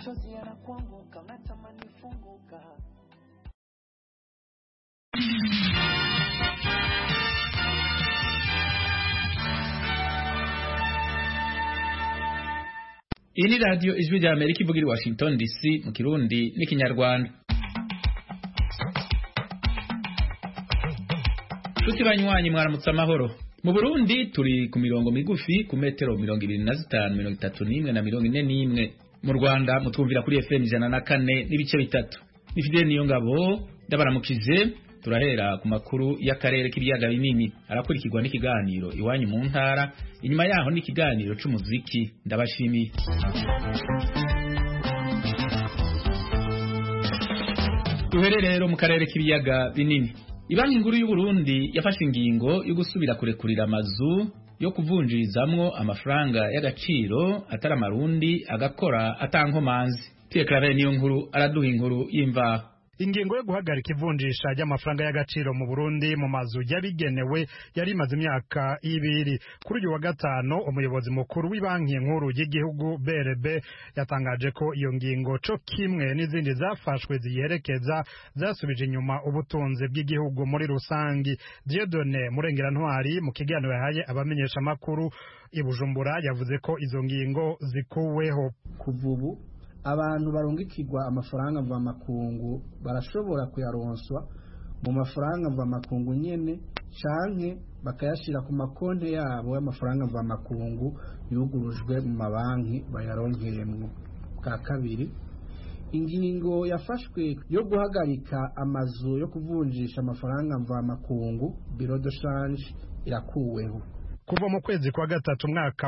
machozi yanakuanguka, natamani funguka. Iyi ni radio Ijwi rya Amerika ivuga i Washington DC mu Kirundi n'ikinyarwanda. Tuti banywanyi mwaramutse amahoro. Mu Burundi turi ku mirongo migufi ku metero 25, 31 na 41. Mu Rwanda mutwumvira kuri FM 104 n'ibice bitatu. Ni Fidel Niyongabo ndabaramukije. Turahera ku makuru y'akarere k'ibiyaga binini, arakurikirwa n'ikiganiro iwanyu mu ntara, inyuma yaho n'ikiganiro c'umuziki. Ndabashimiye. Duhere rero mu karere k'ibiyaga binini. Ibanki nkuru y'u Burundi yafashe ingingo yo gusubira kurekurira amazu yo kuvunjirizamwo amafaranga y'agaciro atari amarundi agakora atankomanzi. Pierre Claver niyo nkuru araduha inkuru y'imvaho. Ingingo yo guhagarika ivunjisha ry'amafaranga y'agaciro mu Burundi mu mazu yabigenewe yari imaze imyaka 2. Kuri uyu wa gatano umuyobozi mukuru w'ibanki nkuru y'igihugu BRB yatangaje ko iyo ngingo co kimwe n'izindi zafashwe ziyerekeza zasubije inyuma ubutunzi bw'igihugu muri rusangi. Dieudonné Murengerantwari mu kiganiro yahaye abamenyesha makuru i Bujumbura yavuze ko izo ngingo zikuweho. Kuva ubu abantu barungikirwa amafaranga mva makungu barashobora kuyaronswa mu mafaranga mva makungu nyene canke bakayashira ku makonte yabo y'amafaranga mva makungu yugurujwe mu mabanki bayaronkeyemwo. Bwa kabiri, ingingo yafashwe yo guhagarika amazu yo kuvunjisha amafaranga mva makungu bureau de change irakuweho. Kuva mu kwezi kwa gatatu mwaka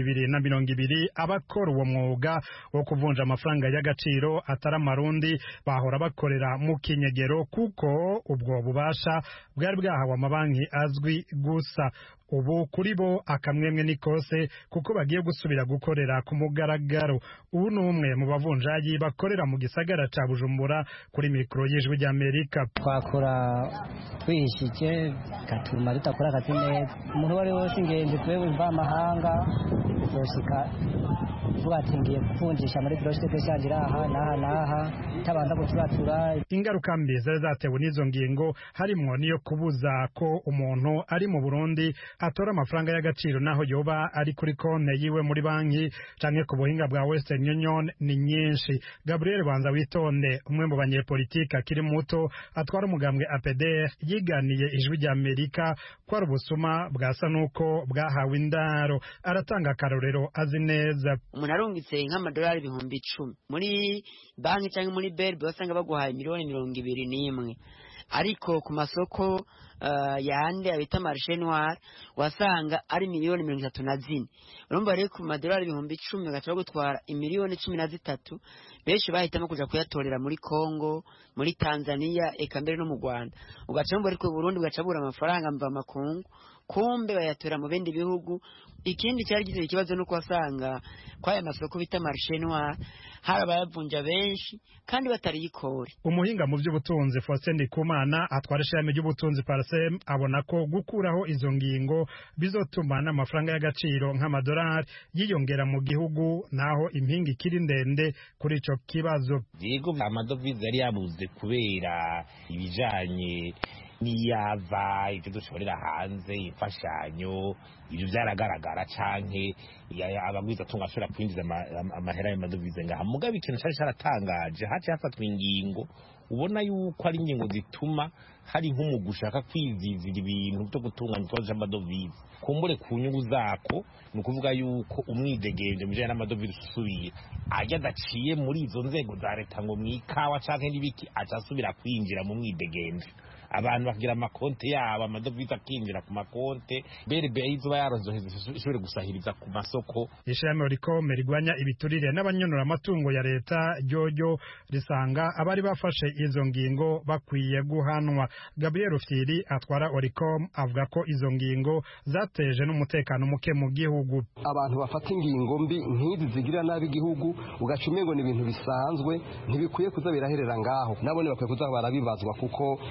w'2020 abakora uwo mwuga wo kuvunja amafaranga y'agaciro atari amarundi bahora bakorera mu kinyegero kuko ubwo bubasha bwari bwahawe amabanki azwi gusa. Ubu kuri bo akamwemwe nikose kuko bagiye gusubira gukorera ku mugaragaro. Ubu numwe mu bavunjayi bakorera mu gisagara ca Bujumbura kuri mikro y'Ijwi rya Amerika. Twakora twishije gatuma tutakora akazi neza. Umuntu wari wose ingenzi twewe mva amahanga yoshika tubatingiye kuvunjisha muri projet de change aha naha tabanza guturatura. Ingaruka mbi zari zatewe n'izo ngingo harimwo niyo kubuza ko umuntu ari mu Burundi atora amafaranga y'agaciro naho yoba ari kuri konte yiwe muri banki canke ku buhinga bwa Western Union ni nyinshi. Gabriel Banza Witonde umwe mu banyepolitike akiri muto atwara umugambwe APDR yiganiye Ijwi rya Amerika kwa rubusuma bwasa nuko bwahawe indaro. Aratanga karorero azi neza. Umuntu arungitse nk'amadolari 10,000 muri banki cyangwa muri BRB basanga baguhaye miliyoni 21, ariko ku masoko yande abita marché noir wasanga ari miliyoni 34. Urumva rero ku madolari 10,000 gacha gutwara imiliyoni 13. Benshi bahitamo kuja kuyatorera muri Kongo, muri Tanzania, eka mbere no mu Rwanda. Ugacomba ariko Burundi ugacabura amafaranga mva makungu, kumbe bayatora mu bindi bihugu. Ikindi cyari gize ikibazo nuko wasanga kwaya masoko bita marché noir harabayavunja benshi kandi batari yikore. Umuhinga mu by'ubutunzi Faustin Ndikumana atwara ishami ry'ubutunzi Parsem abona ko gukuraho izo ngingo bizotuma n'amafaranga y'agaciro nk'amadolari yiyongera mu gihugu naho impinga ikiri ndende kuri ico kibazo. Yego amadovize yari yabuze kubera ibijanye niyava ibyo dushorera hanze imfashanyo ibyo byaragaragara canke abagwiza tunga ashobora kwinjiza amahera y'amadovize ngaha. Mugabe ikintu cyari cyaratangaje haci hafatwa ingingo ubona yuko ari ingingo zituma hari nk'umugu ushaka kwizizira ibintu byo gutunganya ikibazo cy'amadovize kumbure ku nyungu zako. Ni ukuvuga yuko umwidegemvye mu bijanye n'amadovize usubiye ajya adaciye muri izo nzego za leta ngo mwikawa canke n'ibiki acasubira kwinjira mu mwidegemvye. Abantu bakigira amakonte yabo amadovize akinjira ku makonte BRB izuba yaronzoheza ishobore gusahiriza ku masoko. Ishami rikome rigwanya ibiturire n'abanyonora amatungo ya leta ryojo risanga abari bafashe izo ngingo bakwiye guhanwa. Gabriel Rufyiri atwara Oricom avuga ko izo ngingo zateje n'umutekano muke mu gihugu. Abantu bafata ingingo mbi nk'izi zigira nabi igihugu ugacume ngo ni ibintu bisanzwe ntibikwiye kuza biraherera ngaho. Nabone bakwiye kuza barabibazwa kuko hariho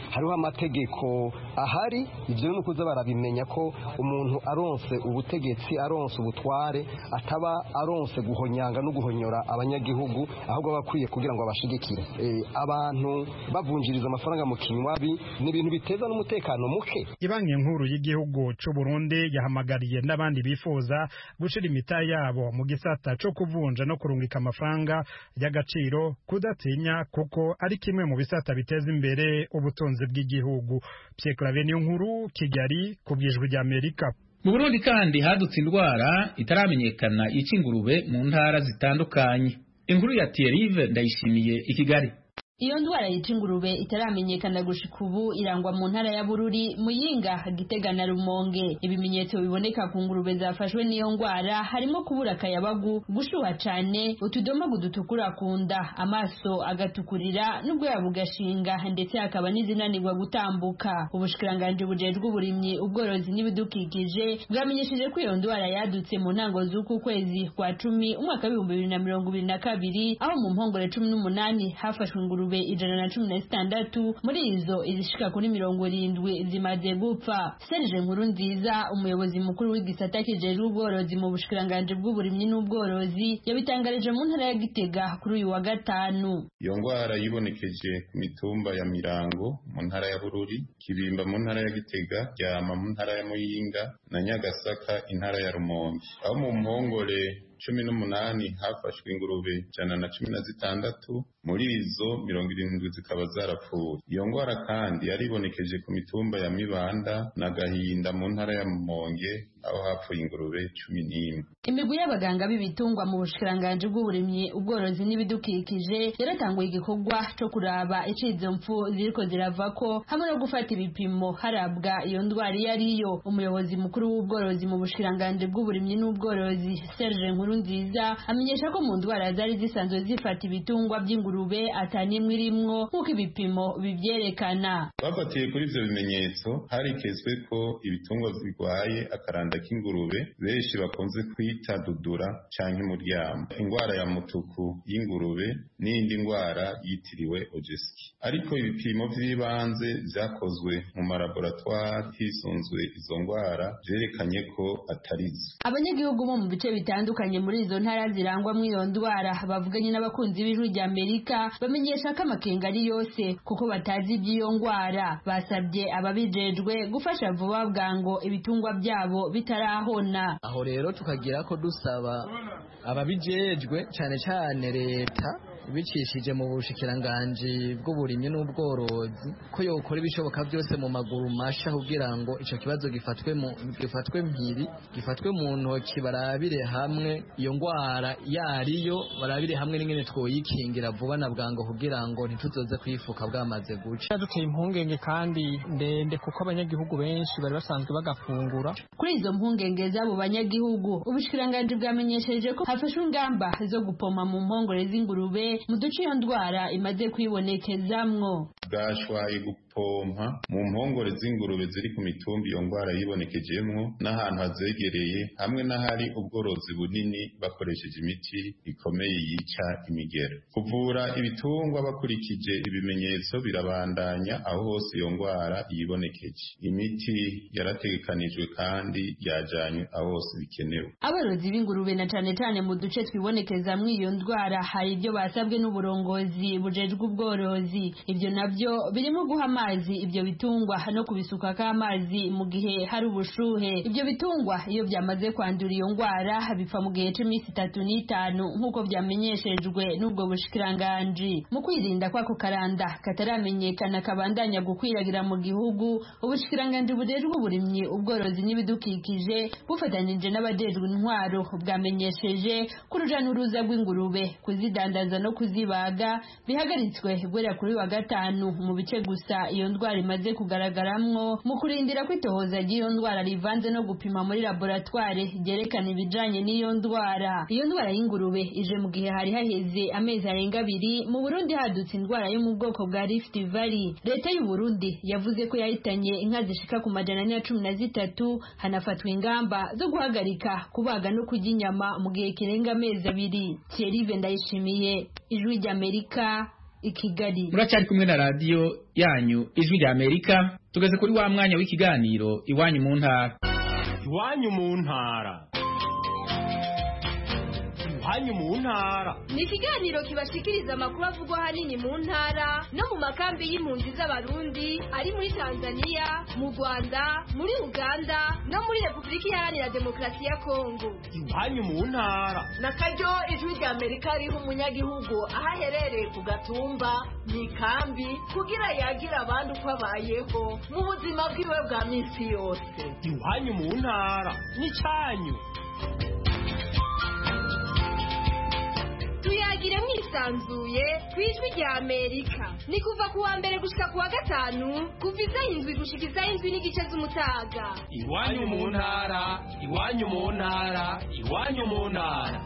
n'amategeko ahari. Ivyo ni ukuza barabimenya ko umuntu aronse ubutegetsi aronse ubutware ataba aronse guhonyanga no guhonyora abanyagihugu, ahubwo bakwiye kugira ngo abashigikire. Abantu bavunjiriza amafaranga mu kinywabi ni ibintu biteza n'umutekano muke. Ibanki nkuru y'igihugu c'u Burundi yahamagariye n'abandi bifuza gushira imita yabo mu gisata co kuvunja no kurungika amafaranga y'agaciro kudatinya, kuko ari kimwe mu bisata biteza imbere ubutunzi bw'igihugu. Pierre Claver Nkuru, Kigali, ku bw'Ijwi ry'Amerika. Mu Burundi kandi hadutse indwara itaramenyekana y'ingurube mu ntara zitandukanye. Inkuru ya Thierry Ndayishimiye i Kigali. Iyo ndwara yica ingurube itaramenyekana gushika ubu irangwa mu ntara ya Bururi, Muyinga, Gitega na Rumonge. Ibimenyetso biboneka ku ngurube zafashwe n'iyo ndwara harimo kubura akayabagu, gushuha cane, utudomagu dutukura kunda, amaso agatukurira n'ubwoya bugashinga, ndetse hakaba n'izinanirwa gutambuka. Ubushikiranganje bujejwe uburimyi, ubworozi n'ibidukikije bwamenyesheje ko iyo ndwara yadutse mu ntango z'uku kwezi kwa 10 umwaka 2022, aho mu mpongore 18 hafashwe ingurube 116, muri izo izishika kuri 70 zimaze gupfa. Serge Nkurunziza, umuyobozi mukuru w'igisata kijejwe ubworozi mu bushikiranganje bw'uburimyi n'ubworozi, yabitangarije mu ntara ya Gitega kuri uyu wa gatanu. Iyo ndwara yibonekeje ku mitumba ya Mirango mu ntara ya Bururi, Kibimba mu ntara ya Gitega, Ryama mu ntara ya Muyinga na Nyagasaka intara ya Rumonge. Aho mu mpongore 18 hafashwe ingurube 116, muri izo 70 zikaba zarapfuye. Iyo ndwara kandi yaribonekeje ku mitumba ya Mibanda na Gahinda mu ntara ya Rumonge, aho hapfuye ingurube 11. Imigwi y'abaganga b'ibitungwa mu bushikiranganje bw'uburimyi, ubworozi n'ibidukikije yaratanguye igikorwa cyo kuraba icizo mpfu ziriko ziravako hamwe no gufata ibipimo harabwa iyo ndwara iyo ariyo. Umuyobozi mukuru w'ubworozi mu bushikiranganje bw'uburimyi n'ubworozi, Serge Nkurunziza, amenyesha ko mu ndwara zari zisanzwe zifata ibitungwa by'ingurube atanimwe irimwo nk'uko ibipimo bivyerekana. Bafatiye kuri ivyo bimenyetso, harikezwe ko ibitungwa zirwaye akaranda k'ingurube benshi bakunze kwita dudura canke umuryamo, ingwara ya mutuku y'ingurube n'indi ngwara yitiriwe ojeski. Ariko ibipimo vy'ibanze vyakozwe mu malaboratoire hisunzwe izo ngwara vyerekanye ko atarizo. Abanyagihugu bo mu bice bitandukanye muri izo ntara zirangwa mu iyo ndwara bavuganye n'abakunzi b'Ijwi ry'Amerika, bamenyesha ko amakenga ari yose kuko batazi iby'iyo ngwara. Basabye ababijejwe gufasha vuba bwango ibitungwa byabo bitarahona. Aho rero tukagira ko dusaba ababijejwe cyane cyane leta bicishije mu bushikiranganje bw'uburimyi n'ubworozi ko yokora ibishoboka byose mu maguru masha kugira ngo ico kibazo gifatwe mu ntoki, barabire hamwe iyo ngwara yariyo, barabire hamwe n'ingene twoyikingira vuba na bwango kugira ngo ntituzoze kwifuka bwamaze guca. Duteye impungenge kandi ndende kuko abanyagihugu benshi bari basanzwe bagafungura. Kuri izo mpungenge z'abo banyagihugu, ubushikiranganje bwamenyesheje ko hafashwe ingamba zo gupoma mu mpongore z'ingurube mu duce iyo ndwara imaze kwibonekezamwo. Bwashwaye gupompa mu mpongore z'ingurube ziri ku mitumba iyo ndwara yibonekejemwo n'ahantu hazegereye, hamwe n'ahari ubworozi bunini bakoresheje imiti ikomeye yica imigera. Kuvura ibitungwa bakurikije ibimenyetso birabandanya aho hose iyo ndwara yibonekeje. Imiti yarategekanijwe kandi yajanywe aho hose bikenewe. Aborozi b'ingurube na cane cane mu duce twibonekezamwo iyo ndwara hari ibyo basabwe n'uburongozi bujejwe ubworozi. Ibyo nabyo birimo guha amazi ibyo bitungwa no kubisuka k'amazi mu gihe hari ubushuhe. Ibyo bitungwa iyo byamaze kwandura iyo ndwara bipfa mu gihe c'imisi 3-5 nk'uko byamenyeshejwe n'ubwo bushikiranganje. Mu kwirinda kwako karanda kataramenyekana kabandanya gukwiragira mu gihugu, ubushikiranganje bujejwe uburimyi, ubworozi n'ibidukikije bufatanyije n'abajejwe intwaro bwamenyesheje ko uruja n'uruza rw'ingurube kuzidandaza no kuzibaga bihagaritswe guhera kuri wa gatanu mu bice gusa iyo ndwara imaze kugaragaramwo, mu kurindira ko itohoza ry'iyo ndwara rivanze no gupima muri laboratoire ryerekana ibijanye n'iyo ndwara. Iyo ndwara y'ingurube ije mu gihe hari haheze amezi arenga 2 mu Burundi hadutse indwara yo mu bwoko bwa Rift Valley. Leta y'u Burundi yavuze ko yahitanye inka zishika ku 413, hanafatwa ingamba zo guhagarika kubaga no kurya inyama mu gihe kirenga amezi 2. Thierry Ndayishimiye, Ijwi ry'Amerika, i Kigali. Muracyari kumwe na radio yanyu Ijwi rya Amerika, tugeze kuri wa mwanya w'ikiganiro iwanyu mu ntara. Iwanyu mu ntara. Iwanyu mu ntara ni ikiganiro kibashikiriza amakuru avugwa hanini mu ntara no mu makambi y'impunzi z'abarundi ari muri Tanzania, mu Rwanda, muri Uganda no muri Repubulika Iharanira Demokarasi ya Kongo. Iwanyu mu ntara na karyo Ijwi rya Amerika riha umunyagihugu aho aherereye ku gatumba mu ikambi kugira yagira abandi uko abayeho mu buzima bwiwe bwa minsi yose. Iwanyu mu ntara ni cyanyu. Tuyagire mwisanzuye ku Ijwi rya Amerika. Ni kuva ku wa mbere gushika ku wa gatanu kuva isaha 7 gushika isaha 7 n'igice z'umutaga. Iwanyu mu ntara, iwanyu mu ntara, iwanyu mu ntara.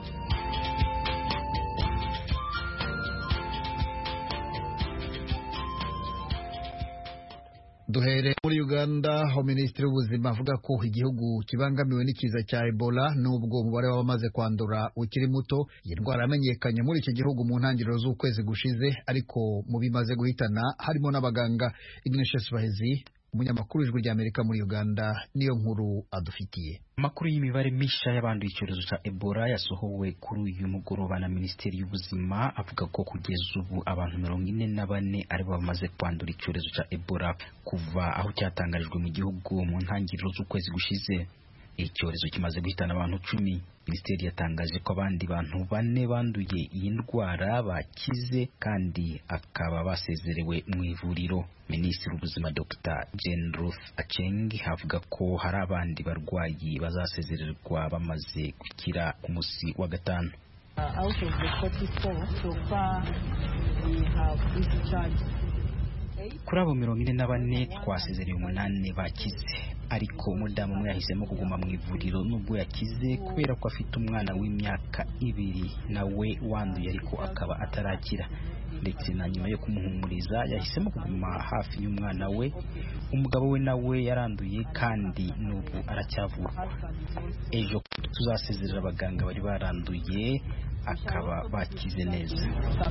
Duhere muri Uganda, aho Minisitiri w'Ubuzima avuga ko igihugu kibangamiwe n'ikiza cya Ebola nubwo umubare w'abamaze kwandura ukiri muto. Iyi ndwara yamenyekanye muri iki gihugu mu ntangiriro z'ukwezi gushize, ariko mu bimaze guhitana harimo n'abaganga. Ignatius Bahezi, umunyamakuru w'Ijwi rya Amerika muri Uganda, niyo nkuru adufitiye. Amakuru y'imibare misha y'abanduye icyorezo cya Ebola yasohowe kuri uyu mugoroba na Minisiteri y'Ubuzima, avuga ko kugeza ubu abantu 44 aribo bamaze kwandura icyorezo cya Ebola kuva aho cyatangarijwe mu gihugu mu ntangiriro z'ukwezi gushize. Icyorezo kimaze guhitana abantu 10. Minisiteri yatangaje ko abandi bantu 4 banduye iyi ndwara bakize kandi akaba basezerewe mu ivuriro. Minisitiri w'Ubuzima Dr. Jane Ruth Aceng avuga ko hari abandi barwayi bazasezererwa bamaze gukira ku munsi wa gatanu. Out of the 44 so far we have discharged. Kuri abo 44 twasezereye 8 bakize, ariko umudamu umwe yahisemo kuguma mu ivuriro nubwo yakize kubera ko afite umwana w'imyaka 2 nawe wanduye ariko akaba atarakira, ndetse na nyuma yo kumuhumuriza yahisemo kuguma hafi y'umwana we. Umugabo we nawe yaranduye kandi n'ubu aracyavurwa. Ejo tuzasezerera abaganga bari baranduye akaba bakize neza.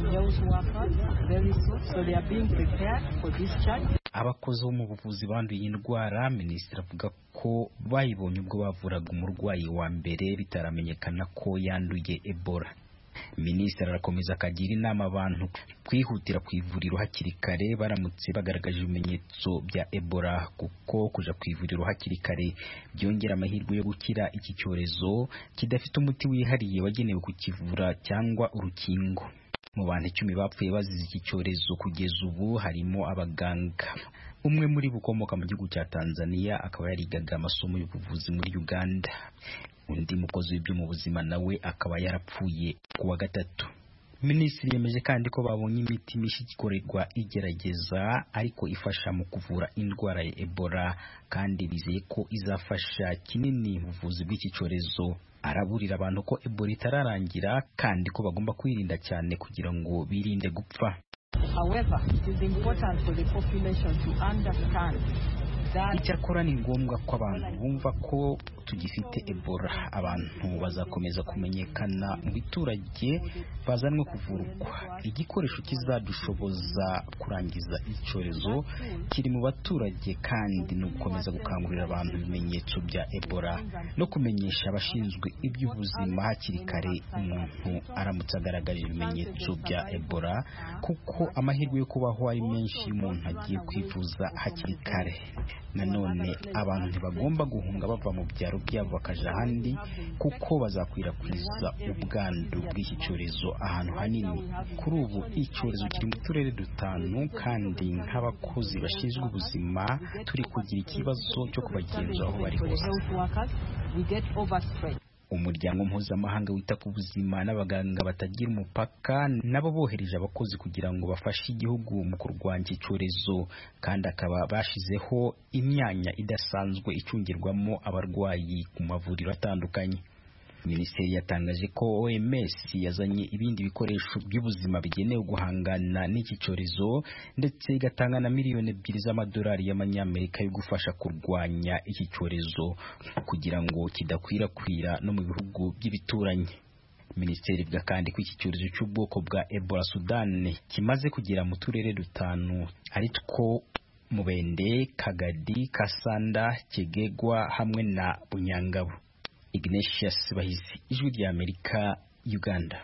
Abakozi bo mu buvuzi banduye indwara, Minisitiri avuga ko bayibonye ubwo bavuraga umurwayi wa mbere bitaramenyekana ko yanduye Ebola. Minisitiri arakomeza akagira inama abantu kwihutira ku ivuriro hakiri kare baramutse bagaragaje ibimenyetso bya Ebola, kuko kuja ku ivuriro hakiri kare byongera amahirwe yo gukira iki cyorezo kidafite umuti wihariye wagenewe kukivura cyangwa urukingo. Mu bantu 10 bapfuye bazize iki cyorezo kugeza ubu harimo abaganga. Umwe muri bukomoka mu gihugu cya Tanzania akaba yarigaga amasomo y'ubuvuzi muri Uganda. Undi mukozi w'ibyo mu buzima nawe akaba yarapfuye ku wa gatatu. Minisitiri yemeje kandi ko babonye imiti myinshi ikorerwa igerageza ariko ifasha mu kuvura indwara ya Ebola, kandi bizeye ko izafasha kinini mu buvuzi bw'iki cyorezo. Araburira abantu ko Ebola itararangira kandi ko bagomba kwirinda cyane kugira ngo birinde gupfa. However, it is important for the population to understand Icyakora ni ngombwa ko abantu bumva ko tugifite Ebola. Abantu bazakomeza kumenyekana mu biturage bazanwe kuvurwa. Igikoresho kizadushoboza kurangiza icyorezo kiri mu baturage, kandi no gukomeza gukangurira abantu ibimenyetso bya Ebola no kumenyesha abashinzwe iby'ubuzima hakiri kare umuntu aramutse agaragaje ibimenyetso bya Ebola, kuko amahirwe yo kubaho ari menshi umuntu agiye kwivuza hakiri kare. Nanone abantu ntibagomba guhunga bava mu byaro byabo bakaja ahandi, kuko bazakwirakwiza ubwandu bw'iki cyorezo ahantu hanini. Kuri ubu icyorezo kiri mu turere 5, kandi nk'abakozi bashinzwe ubuzima turi kugira ikibazo cyo kubagenzura aho bari hose. Umuryango mpuzamahanga wita ku buzima n'abaganga batagira umupaka nabo bohereje abakozi kugira ngo bafashe igihugu mu kurwanya icyorezo, kandi akaba bashizeho imyanya idasanzwe icungirwamo abarwayi ku mavuriro atandukanye. Minisiteri yatangaje ko OMS yazanye ibindi bikoresho by'ubuzima bigenewe guhangana n'iki cyorezo, ndetse igatanga na miliyoni 2 z'amadolari y'amanyamerika yo gufasha kurwanya iki cyorezo kugira ngo kidakwirakwira no mu bihugu by'ibituranyi. Minisiteri ivuga kandi ko iki cyorezo cy'ubwoko bwa Ebola Sudan kimaze kugera mu turere dutanu aritwo Mubende, Kagadi, Kasanda, Kigegwa hamwe na Bunyangabo. Ignatius Bahizi, Ijwi rya Amerika, Uganda.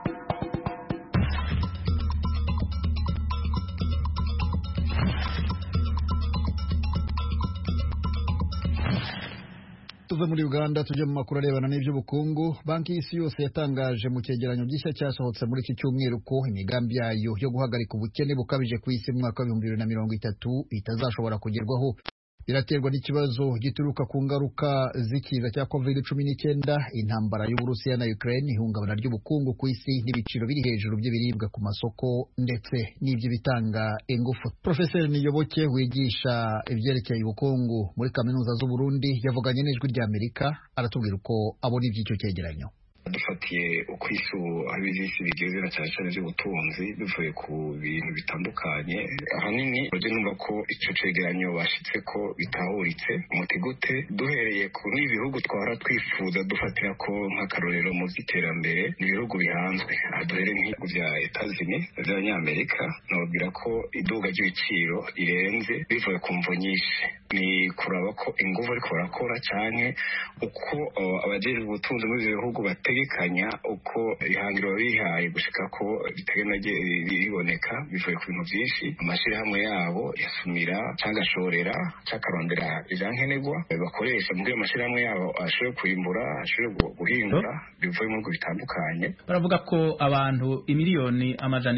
Tuve muri Uganda tujye mu makuru arebana n'iby'ubukungu. Banki y'Isi yose yatangaje mu cyegeranyo gishya cyasohotse muri iki cyumweru ko imigambi yayo yo guhagarika ubukene bukabije ku isi mu mwaka wa 2030 itazashobora kugerwaho. Biraterwa n'ikibazo gituruka ku ngaruka z'ikiza cya COVID-19, intambara y'Uburusiya na Ukraine, ihungabana ry'ubukungu ku isi n'ibiciro biri hejuru by'ibiribwa ku masoko ndetse n'iby'ibitanga ingufu. Professor Niyoboke wigisha ibyerekeye ubukungu muri kaminuza z'u Burundi yavuganye n'Ijwi rya Amerika, aratubwira uko abona iby'icyo cyegeranyo. Dufatiye uko isi aho isi bigeze na cyane cyane by'ubutunzi bivuye ku bintu bitandukanye, ahanini ujye numva ko icyo cegeranyo bashitse ko bitahuritse umuti gute duhereye ku n'ibihugu twara twifuza dufatira ko nk'akarorero mu by'iterambere n'ibihugu bihanzwe. Aha duhere nk'ibihugu bya Etats-Unis by'Abanyamerika, nababwira ko iduga ry'ibiciro rirenze bivuye ku mvo nyinshi, ni kuraba ko ingufu ariko barakora cyane uko abajejwe ubutunzi muri ibyo bihugu bategekanya uko ihangiro bihaye gushika ko bitegena riboneka bivuye ku bintu byinshi. Amashyirahamwe yabo yasumira cyangwa ashorera cyangwa akarondera ivyankenerwa bakoresha mu gihe amashyirahamwe yabo ashoboye kwimbura, ashoboye guhingura bivuye mu bihugu bitandukanye. Baravuga ko abantu imiliyoni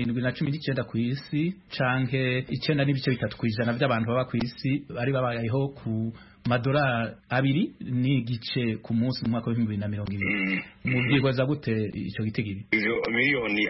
719 ku isi canke 9.3% by'abantu baba ku isi bari babayeho ku madolari 2 n'igice ku munsi mu mwaka wa 2020. Mubwirwaza gute icyo gitigiri? Izo miliyoni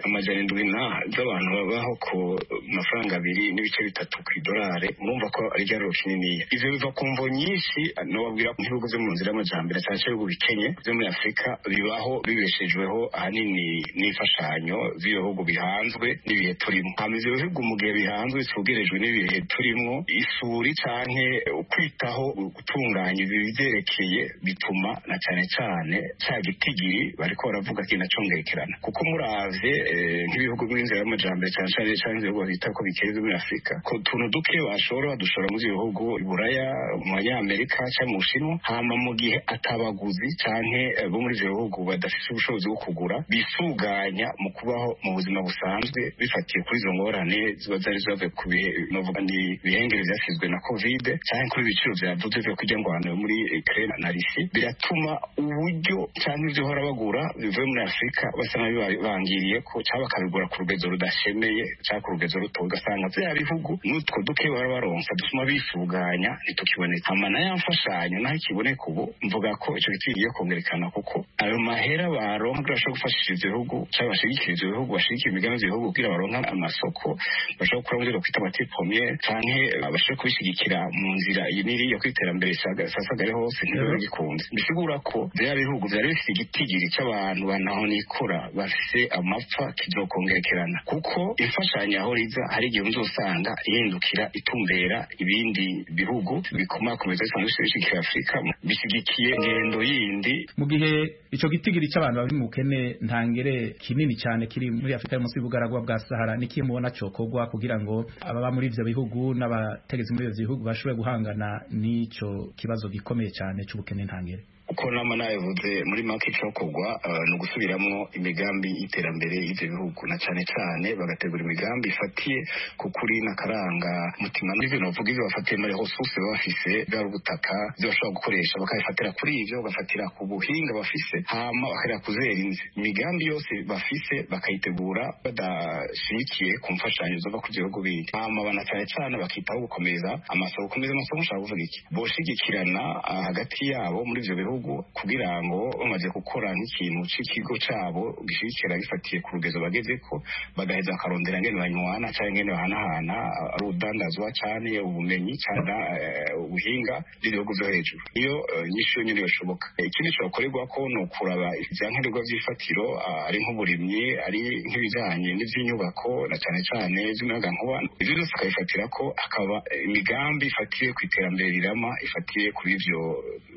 700 z'abantu babaho ku mafaranga 2.3 ku idolari, murumva ko ari ryaro kinini. Ivyo biva ku mvo nyinshi, nobabwira nk'ibihugu byo mu nzira y'amajambere cyane cyane ibihugu bikenye byo muri Afrika bibaho bibeshejweho ahanini n'imfashanyo z'ibihugu bihanzwe n'ibihe turimo. Hamize ibihugu mu gihe bihanzwe cyugerejwe n'ibihe turimo, isuri canke ukwitaho gutunganya ibivyerekeye bituma na cyane cyane cya gitigiri bariko baravuga kinacongerekerana, kuko muravye nk'ibihugu by'inzira y'amajambere cyane cyane ibihugu bita ko bikeze muri Afrika ko tuntu duke bashora badushora mu bihugu Iburaya, mu Amerika cyangwa mu Bushinwa, hama mu gihe atabaguzi canke bo muri ivyo bihugu badafite ubushobozi bwo kugura bisuganya mu kubaho mu buzima busanzwe bifatiye kuri izo ngorane ziba zari zavuye ku bihe novuga ni bihengere byasizwe na COVID cyangwa kuri ibiciro byavuze kujya ngo hano muri Ukraine na Russia, biratuma uburyo cyangwa ibyo hora bagura bivuye muri Afrika basa n'abangiriye ko cyaba bakabigura ku rugezo rudashemeye cyangwa ku rugezo ruto, ugasanga bya bihugu n'utwo duke bara baronsa dusuma bisuganya nitukiboneka. Amana yamfashanyo naho kiboneka ubu mvuga ko icyo gitigiye kongerekana, kuko ayo mahera baronka bashobora gufashisha ibihugu cyangwa bashigikira ibihugu bashigikira imigambi y'ibihugu kugira baronka amasoko bashobora gukora mu byo kwita bati premier canke bashobora kubishigikira mu nzira y'iniri yo kwiterambere sasagare hose niyo gikunze. Bisigura ko bya bihugu byari bifite igitigiri cy'abantu banaho nikora bafise amapfa kizokongerekerana, kuko imfashanyo aho riza hari igihe uzosanga ihindukira itumbera ibindi bihugu bikomakomeza cyane bishigikira Afrika bishyigikiye ngendo yindi. Mu gihe ico gitigiri cy'abantu bari mu kene ntangere kinini cyane kiri muri Afrika munsi y'ubugaragwa bwa Sahara, nikiye mubona cokogwa kugira ngo ababa muri ivyo bihugu n'abategezi muri ivyo bihugu bashobore guhangana n'ico kibazo gikomeye cyane cy'ubukene ntangere? Uko nama navuze muri make cokogwa no gusubiramo imigambi y'iterambere y'ivyo bihugu, na cyane cyane bagategura imigambi ifatiye ku kuri nakaranga mutima n'ivyo novuga ivyo bafatiye muri ressources bafise bwa butaka byo bashobora gukoresha bakayifatira kuri ivyo, bagafatira ku buhinga bafise, hama bakara kuzera inzi imigambi yose bafise bakayitegura badashimikiye ku mfashanyo zo ku gihugu bindi, hama bana cyane cyane bakitaho gukomeza amasoko ushaka kuvuga iki boshigikirana hagati yabo muri ivyo bihugu kugira ngo bamaze gukora nk'ikintu c'ikigo cabo gishikira gifatiye ku rugezo bagezeko bagaheza akarondera ngene banywana cyangwa ngene bahanahana ari udandazwa cyane ubumenyi cyangwa ubuhinga bw'ibihugu byo hejuru. Iyo nyisho nyine yoshoboka ikindi cyakorerwa ko no kuraba ivyankenerwa vy'ifatiro ari nk'uburimyi ari nk'ibijanye n'ivy'inyubako na cyane cyane z'umuyaga nkuba, ivyo byose kayifatira ko akaba imigambi ifatiye ku iterambere rirama ifatiye kuri ivyo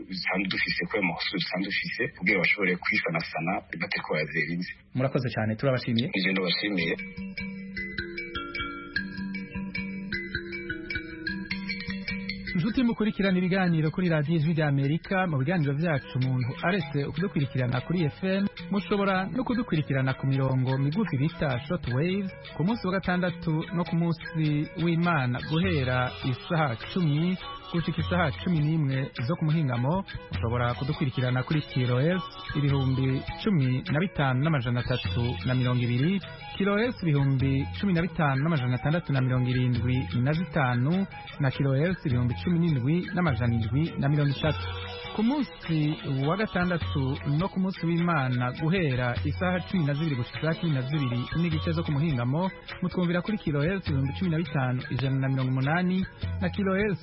dusanzwe dufise ko amahoro dusanzwe dufise kugira bashobore kwisanasana bateko yazerinze. Murakoze cyane turabashimiye. Ije ndabashimiye. Inshuti mukurikirana ibiganiro kuri radiyo ijwi rya Amerika. Mu biganiro byacu umuntu aretse kudukurikirana kuri FM, mushobora no kudukurikirana ku mirongo migufi bita short waves ku munsi wa gatandatu no ku munsi w'Imana guhera isaha 10 gushika isaha 11 zo ku muhingamo. Mushobora kudukurikirana kuri kilohertz 15,320 kilohertz 15,675 na kilohertz 17,730. Ku munsi wa gatandatu no ku munsi w'Imana guhera isaha 12 gushika 12 n'igice zo ku muhingamo, mutwumvira kuri kilohertz 15,180 na kilohertz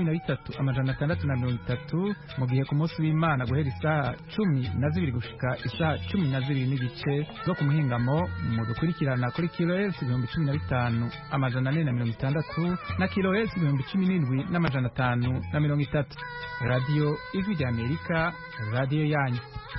13,630. Mu gihe ku munsi w'Imana guhera isaha 12 gushika isaha 12 n'igice zo ku muhingamo, mudukurikirana kuri kilohertz 15,460 na kilohertz 17,530. Radio Ijwi rya Amerika, radio yanyu.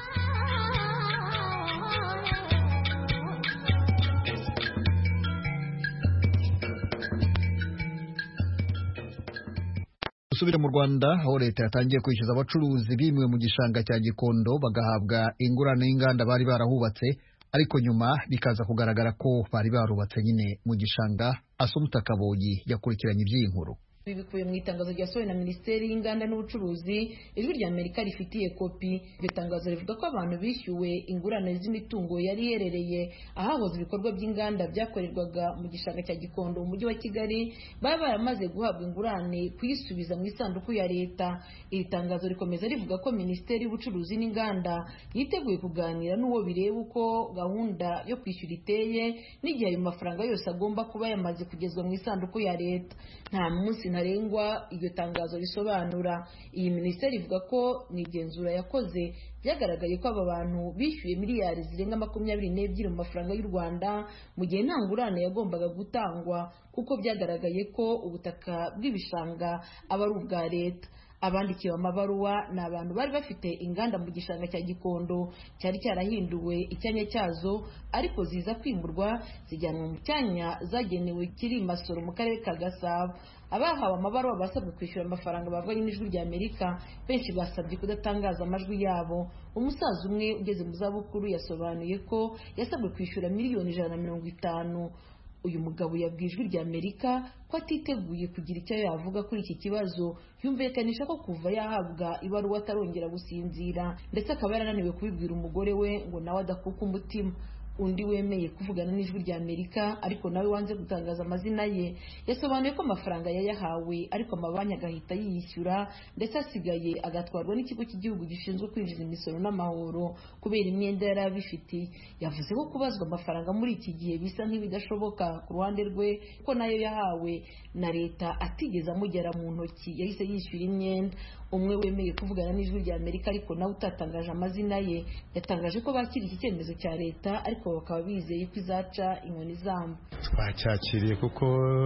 Usubire mu Rwanda aho leta yatangiye kwishyuza abacuruzi bimwe mu gishanga cya Gikondo bagahabwa ingurane y'inganda bari barahubatse, ariko nyuma bikaza kugaragara ko bari barubatse nyine mu gishanga. Asumta Kaboyi yakurikiranye iby'iyi nkuru. Bikubiye mu itangazo ryasohowe na Minisiteri y'Inganda n'Ubucuruzi, Ijwi rya Amerika rifitiye kopi. Iryo tangazo rivuga ko abantu bishyuwe ingurane z'imitungo yari iherereye ahahoze ibikorwa by'inganda byakorerwaga mu gishanga cya Gikondo mu mujyi wa Kigali baba baramaze guhabwa ingurane kuyisubiza mu isanduku ya leta. Iri tangazo rikomeza rivuga ko Minisiteri y'Ubucuruzi n'Inganda yiteguye kuganira n'uwo bireba uko gahunda yo kwishyura iteye n'igihe ayo mafaranga yose agomba kuba yamaze kugezwa mu isanduku ya leta. Nta munsi ntarengwa iryo tangazo risobanura. Iyi minisiteri ivuga ko mu igenzura yakoze byagaragaye ko aba bantu bishyuye miliyari zirenga 22 mu mafaranga y'u Rwanda mu gihe nta ngurane yagombaga gutangwa, kuko byagaragaye ko ubutaka bw'ibishanga aba ari ubwa leta. Abandikiwe amabaruwa ni abantu bari bafite inganda mu gishanga cya Gikondo cyari cyarahinduwe icyanya cyazo, ariko ziza kwimurwa zijyanwa mu cyanya zagenewe kiri Masoro mu karere ka Gasabo. Abahawe amabaruwa basabwe kwishyura amafaranga bavanye n'Ijwi rya Amerika, benshi basabye kudatangaza amajwi yabo. Umusaza umwe ugeze mu zabukuru yasobanuye ko yasabwe kwishyura miliyoni 150. Uyu mugabo yabwiye Ijwi rya Amerika ko atiteguye kugira icyo yavuga kuri iki kibazo. Yumvikanisha ko kuva yahabwa ibaruwa atarongera gusinzira, ndetse akaba yarananiwe kubibwira umugore we ngo nawe adakuka umutima. Undi wemeye kuvugana n'Ijwi rya Amerika ariko nawe wanze gutangaza amazina ye yasobanuye ko amafaranga yayahawe ariko amabanki agahita yiyishyura, ndetse asigaye agatwarwa n'ikigo cy'igihugu gishinzwe kwinjiza imisoro n'amahoro kubera imyenda yari abifitiye. Yavuze ko kubazwa amafaranga muri iki gihe bisa nk'ibidashoboka ku ruhande rwe, ko nayo yahawe na leta atigeze amugera mu ntoki, yahise yishyura imyenda. Umwe wemeye kuvugana n'Ijwi rya Amerika ariko nawe utatangaje amazina ye yatangaje ko bakira iki cyemezo cya leta, ariko bakaba bizeye ko izaca inkoni zamba. Twacyakiriye kuko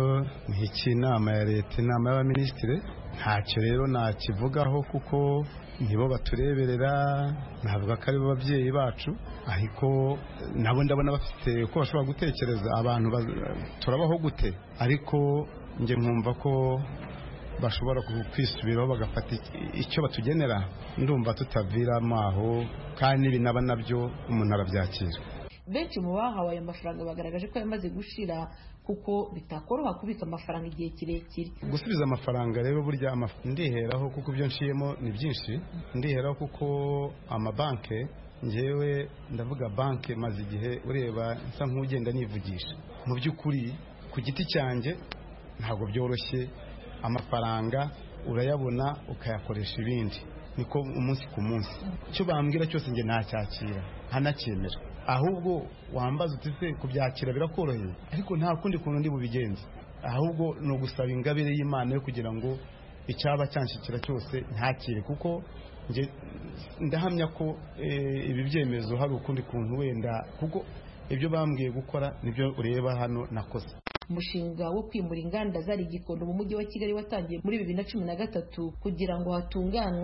nk'inama ya leta, inama y'abaminisitiri, ntacyo rero nakivugaho kuko nibo batureberera, navuga ko ari bo babyeyi bacu, ariko nabo ndabona bafite uko bashobora gutekereza. Abantu turabaho gute, ariko njye nkumva ko bashobora kwisubiraho bagafata icyo batugenera. Ndumva tutaviramo aho, kandi binaba nabyo umuntu arabyakira. Benshi mu bahawe ayo mafaranga bagaragaje ko yamaze gushira kuko bitakoroha kubika amafaranga igihe kirekire. Gusubiza amafaranga rero burya ndiheraho kuko ibyo nshiyemo ni byinshi. Ndiheraho kuko amabanke, njyewe ndavuga banke maze igihe ureba nsa nk'ugenda nivugisha. Mu by'ukuri ku giti cyanjye ntabwo byoroshye. Amafaranga urayabona ukayakoresha ibindi, niko umunsi ku munsi. Icyo bambwira cyose njye ntacyakira ntanacyemera, ahubwo wambaza uti se kubyakira birakoroheye, ariko nta kundi kuntu ndi bubigenze. Ahubwo ni ugusaba ingabire y'Imana yo kugira ngo icyaba cyanshikira cyose ntakire, kuko njye ndahamya ko ibi byemezo hari ukundi kuntu wenda, kuko ibyo bambwiye gukora nibyo ureba hano nakoze. Umushinga wo kwimura inganda zari Gikondo mu mujyi wa Kigali watangiye muri 2013 kugira ngo hatunganywe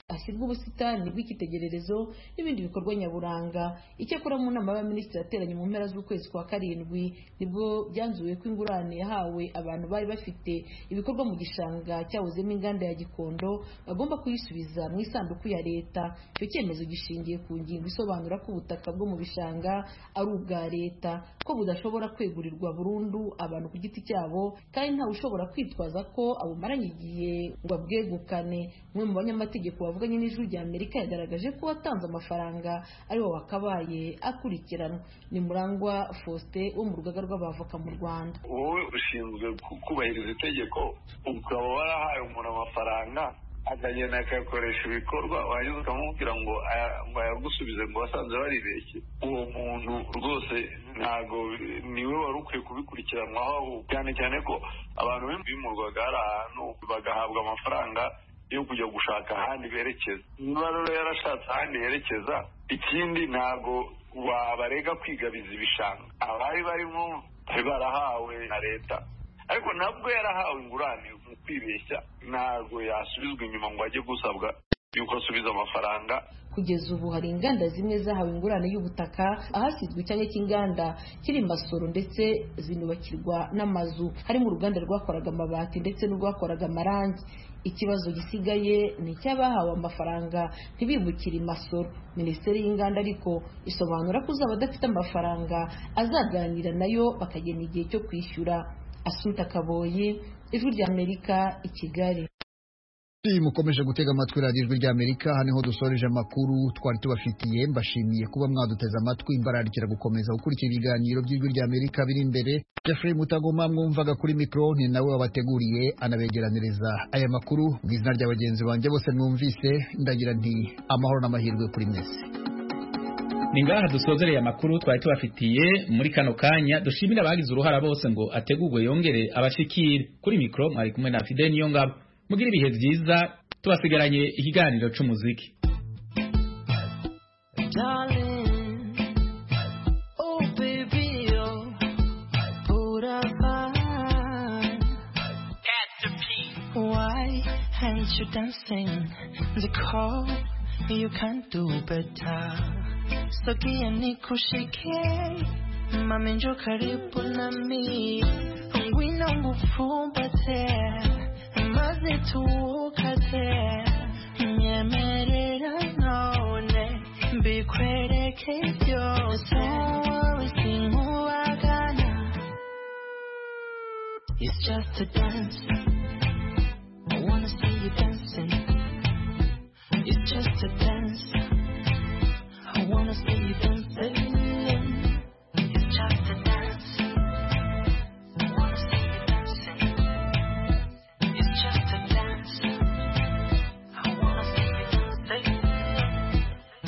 hashyirwa ubusitani bw'icyitegererezo n'ibindi bikorwa nyaburanga. Icyakora mu nama y'abaminisitiri yateranye mu mpera z'ukwezi kwa karindwi nibwo byanzuwe ko ingurane yahawe abantu bari bafite ibikorwa mu gishanga cyawuzemo inganda ya Gikondo bagomba kuyisubiza mu isanduku ya leta. Icyo cyemezo gishingiye ku ngingo isobanura ko ubutaka bwo mu bishanga ari ubwa leta, ko budashobora kwegurirwa burundu abantu ku giti cyabo, kandi ntawe ushobora kwitwaza ko abumaranye igihe ngo abwegukane. Umwe mu banyamategeko bavuganye n'Ijwi rya Amerika yagaragaje ko watanze amafaranga ariwe wakabaye akurikiranwa. Ni Murangwa Faustin wo mu rugaga rw'abavoka mu Rwanda. Wowe ushinzwe kubahiriza itegeko, ukaba warahaye umuntu amafaranga akagenda akayakoresha ibikorwa, wanyuze ukamubwira ngo ayagusubize ngo wasanze baribeshye, uwo muntu rwose ntago niwe wari ukwiye kubikurikiranwaho, cyane cyane ko abantu bimurwaga hari ahantu bagahabwa amafaranga yo kujya gushaka ahandi berekeza. Niba rero yarashatse ahandi yerekeza, ikindi ntago wabarega kwigabiza ibishanga. Abari barimo barahawe na leta, ariko nabwo yarahawe ingurane mu kwibeshya, ntabwo yasubizwa inyuma ngo ajye gusabwa yuko asubiza amafaranga. Kugeza ubu hari inganda zimwe zahawe ingurane y'ubutaka ahasizwe icyanya cy'inganda kiri Masoro ndetse zinubakirwa n'amazu, harimo uruganda rwakoraga amabati ndetse n'urwakoraga amarangi. Ikibazo gisigaye ni icy'abahawe amafaranga ntibimukire Masoro. Minisiteri y'Inganda ariko isobanura ko uzaba adafite amafaranga azaganira nayo bakagena igihe cyo kwishyura. Assumpta Kaboyi, Ijwi rya Amerika, i Kigali. Mukomeje gutega amatwi radiyo Ijwi rya Amerika, hano ho dusoreje amakuru twari tubafitiye. Mbashimiye kuba mwaduteze amatwi, imbararikira gukomeza gukurikira ibiganiro by'Ijwi rya Amerika biri imbere. Jeffrey Mutagoma mwumvaga kuri mikro, ni nawe wabateguriye anabegeraniriza aya makuru. Mu izina rya bagenzi banjye bose mwumvise, ndagira nti amahoro n'amahirwe kuri mwese. Ningaha dusozereye amakuru twari tubafitiye muri kano kanya. Dushimira abagize uruhara bose ngo ategurwe yongere abashikire. Kuri mikro mwari kumwe na Fidel Niyongabo. Mugira ibihe byiza, tubasigaranye ikiganiro c'umuziki. Ain't you dancing the call? You can't do better. So kiani kushike mami njo karibu nami, ngwino ngufumbate maze tuwukate, nyemerera none mbikwereke byose, wowe sinkubagana. It's just a dance, I wanna see you dancing. It's just a dance, I wanna see you dancing. It's just a dance, I wanna see you dancing. It's just a dance, I wanna see you dancing.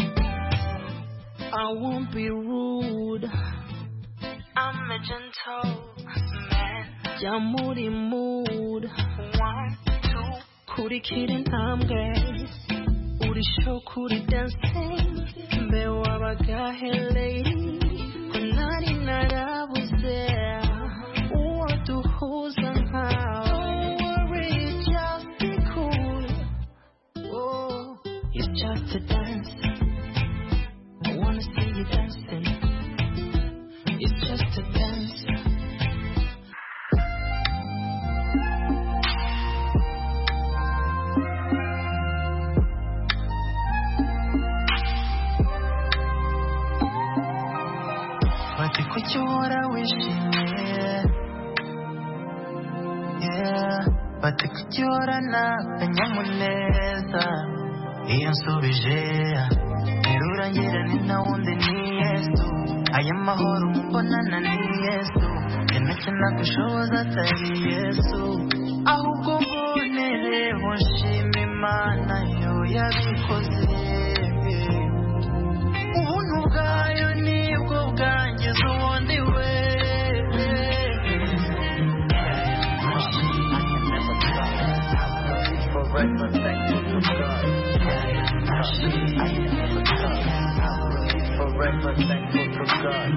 I won't be rude, I'm a gentle man. Jamuri mood, 1, 2. Kuri kidding, I'm gay. Uri show, kuri dancing. Mbe wabagahe lady. Kunari narabuze. Uwaduhuza nkawe. Don't worry, just be cool. Oh, it's just a dance, I wanna see you dancing. It's just a dance. Kuki uhora wishimye, bati kuki uhorana akanyamuneza, iyo nsubije nterura ngira ni nta wundi ni Yesu, aya mahoro mbonana ni Yesu, ntacyo nagushoboza atari Yesu, ahubwo mbonereho nshima Imana yo yabikoze, ubuntu bwayo nibwo bwangiza ubundi we. Forever thankful to God. Forever thankful to God.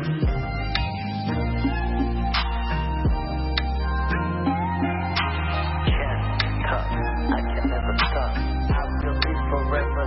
Can't stop, I can never stop. I will be forever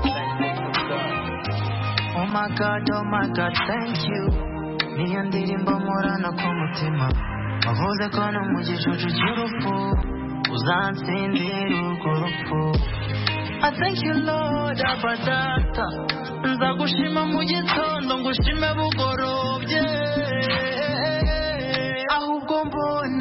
my God, thank you. Niyo ndirimbo murana ku mutima. Wavuze ko no mu gicucu cy'urupfu uzansindira urwo rupfu. I thank you Lord Abadata. Nzagushima mu gitondo ngushime bugorobye. Ahubwo mbone